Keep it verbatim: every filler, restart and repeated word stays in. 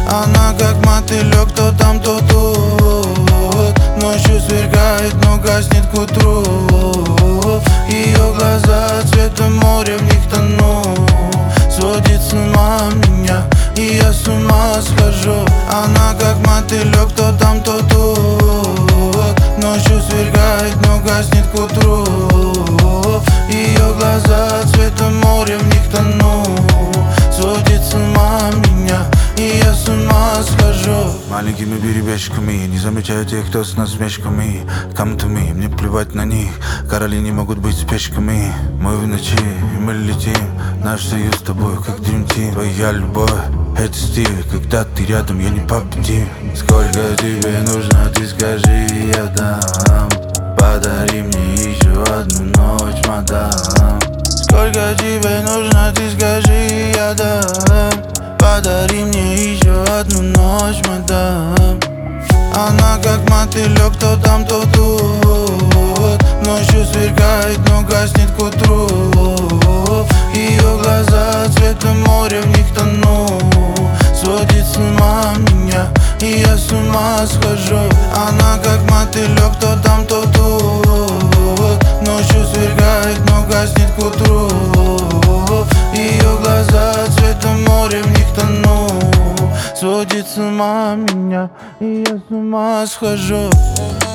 Она как мотылек, то там, то тут. Ночью сверкает, но гаснет к утру. Ее глаза цветом моря, в них тону. Сводит с ума меня, и я с ума схожу. Она как мотылек, то там, то тут. Ночью сверкает, но гаснет к утру. Ее глаза цветом моря, в них тону. Сводит с ума меня, и я с ума схожу. Маленькими перебежками, не замечаю тех, кто с насмешками. Come to me, мне плевать на них. Короли не могут быть спешками. Мы в ночи, и мы летим. Наш союз с тобой, как Dream Team. Твоя любовь, это стиль. Когда ты рядом, я не победим. Сколько тебе нужно, ты скажи, я дам. Подари мне еще одну ночь, мадам. Сколько тебе нужно, ты скажи, я дам. Подари мне еще одну ночь, мадам. Она как мотылек, то там, то тут. Ночью сверкает, но гаснет к утру. Ее глаза цветом моря, в них тону. Сводит с ума меня, и я с ума схожу. Она как мотылек, то там, то тут. Ночью сверкает, но гаснет к утру. Ее глаза цветом моря, в них тону. Сводит с ума меня, и я с ума схожу.